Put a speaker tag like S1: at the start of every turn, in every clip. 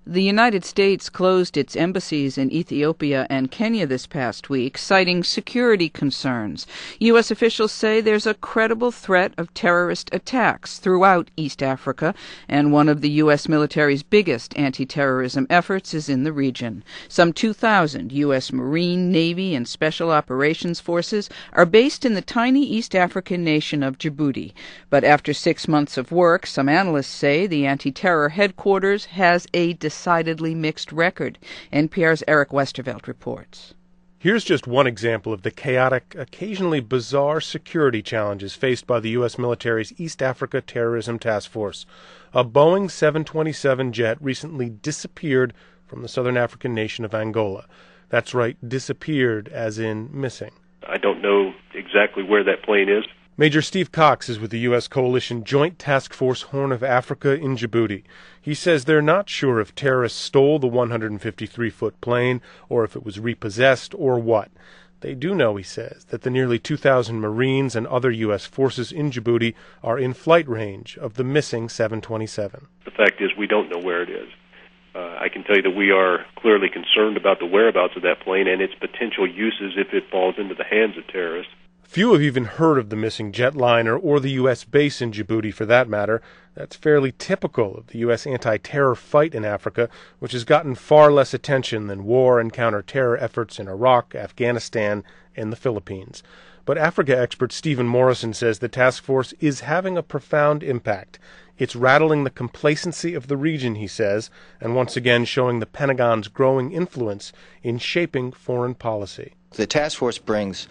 S1: The United States closed its embassies in Ethiopia and Kenya this past week, citing security concerns. U.S. officials say there's a credible threat of terrorist attacks throughout East Africa, and one of the U.S. military's biggest anti-terrorism efforts is in the region. Some 2,000 U.S. Marine, Navy, and Special Operations Forces are based in the tiny East African nation of Djibouti. But after 6 months of work, some analysts say the anti-terror headquarters has a decidedly mixed record. NPR's Eric Westervelt reports.
S2: Here's just one example of the chaotic, occasionally bizarre security challenges faced by the U.S. military's East Africa Terrorism Task Force. A Boeing 727 jet recently disappeared from the southern African nation of Angola. That's right, disappeared as in missing.
S3: I don't know exactly where that plane is.
S2: Major Steve Cox is with the U.S. Coalition Joint Task Force Horn of Africa in Djibouti. He says they're not sure if terrorists stole the 153-foot plane or if it was repossessed or what. They do know, he says, that the nearly 2,000 Marines and other U.S. forces in Djibouti are in flight range of the missing 727.
S3: The fact is we don't know where it is. I can tell you that we are clearly concerned about the whereabouts of that plane and its potential uses if it falls into the hands of terrorists.
S2: Few have even heard of the missing jetliner or the U.S. base in Djibouti, for that matter. That's fairly typical of the U.S. anti-terror fight in Africa, which has gotten far less attention than war and counter-terror efforts in Iraq, Afghanistan, and the Philippines. But Africa expert Stephen Morrison says the task force is having a profound impact. It's rattling the complacency of the region, he says, and once again showing the Pentagon's growing influence in shaping foreign policy.
S4: The task force brings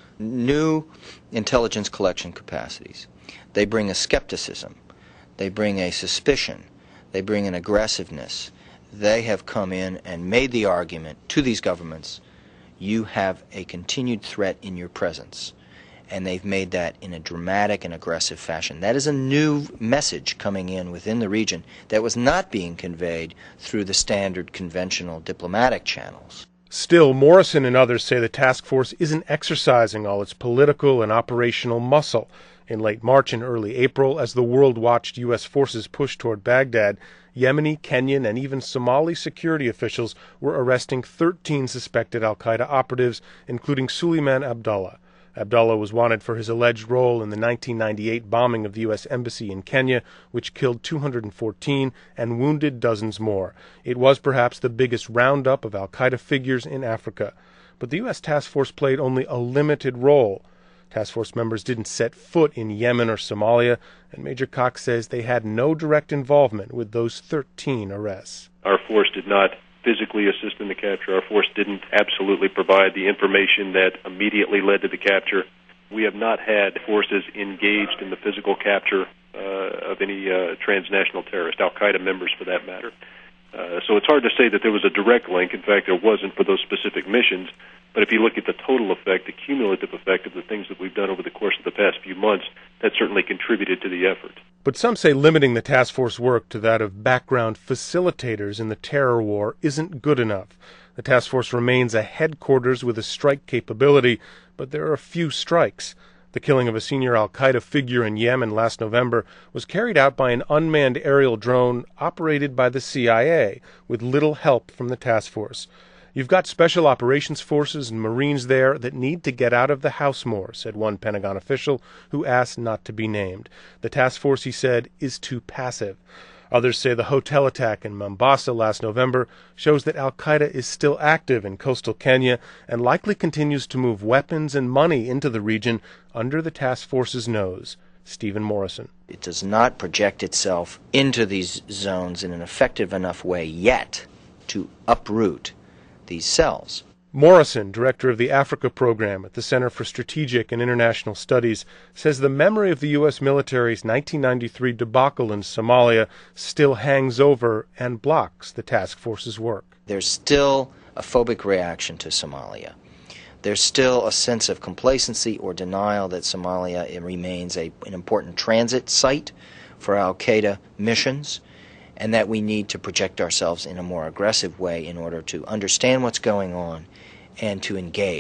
S4: new intelligence collection capacities. They bring a skepticism. They bring a suspicion. They bring an aggressiveness. They have come in and made the argument to these governments, you have a continued threat in your presence. And they've made that in a dramatic and aggressive fashion. That is a new message coming in within the region that was not being conveyed through the standard conventional diplomatic channels.
S2: Still, Morrison and others say the task force isn't exercising all its political and operational muscle. In late March and early April, as the world watched U.S. forces push toward Baghdad, Yemeni, Kenyan, and even Somali security officials were arresting 13 suspected al-Qaeda operatives, including Suleiman Abdullah. Abdullah was wanted for his alleged role in the 1998 bombing of the U.S. Embassy in Kenya, which killed 214 and wounded dozens more. It was perhaps the biggest roundup of al-Qaeda figures in Africa. But the U.S. task force played only a limited role. Task force members didn't set foot in Yemen or Somalia, and Major Cox says they had no direct involvement with those 13 arrests.
S3: Our force did not physically assist in the capture. Our force didn't absolutely provide the information that immediately led to the capture. We have not had forces engaged in the physical capture of any transnational terrorist, al-Qaeda members for that matter. So it's hard to say that there was a direct link. In fact, there wasn't for those specific missions. But if you look at the total effect, the cumulative effect of the things that we've done over the course of the past few months, that certainly contributed to the effort.
S2: But some say limiting the task force work to that of background facilitators in the terror war isn't good enough. The task force remains a headquarters with a strike capability, but there are a few strikes. The killing of a senior al-Qaeda figure in Yemen last November was carried out by an unmanned aerial drone operated by the CIA, with little help from the task force. You've got special operations forces and Marines there that need to get out of the house more, said one Pentagon official who asked not to be named. The task force, he said, is too passive. Others say the hotel attack in Mombasa last November shows that al-Qaeda is still active in coastal Kenya and likely continues to move weapons and money into the region under the task force's nose. Stephen Morrison.
S4: It does not project itself into these zones in an effective enough way yet to uproot these cells.
S2: Morrison, director of the Africa program at the Center for Strategic and International Studies, says the memory of the U.S. military's 1993 debacle in Somalia still hangs over and blocks the task force's work.
S4: There's still a phobic reaction to Somalia. There's still a sense of complacency or denial that Somalia remains an important transit site for al-Qaeda missions, and that we need to project ourselves in a more aggressive way in order to understand what's going on and to engage.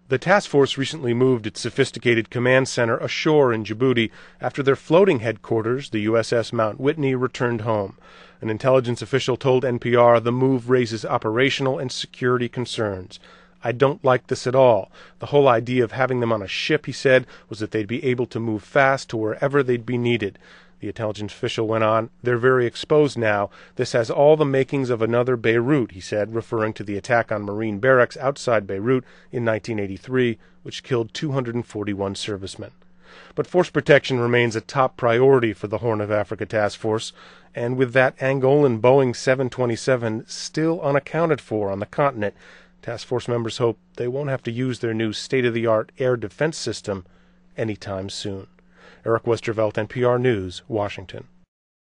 S2: The task force recently moved its sophisticated command center ashore in Djibouti after their floating headquarters, the USS Mount Whitney, returned home. An intelligence official told NPR the move raises operational and security concerns. "I don't like this at all. The whole idea of having them on a ship," he said, "was that they'd be able to move fast to wherever they'd be needed." The intelligence official went on, "They're very exposed now. This has all the makings of another Beirut," he said, referring to the attack on Marine barracks outside Beirut in 1983, which killed 241 servicemen. But force protection remains a top priority for the Horn of Africa Task Force, and with that Angolan Boeing 727 still unaccounted for on the continent, task force members hope they won't have to use their new state-of-the-art air defense system anytime soon. Eric Westervelt, NPR News, Washington.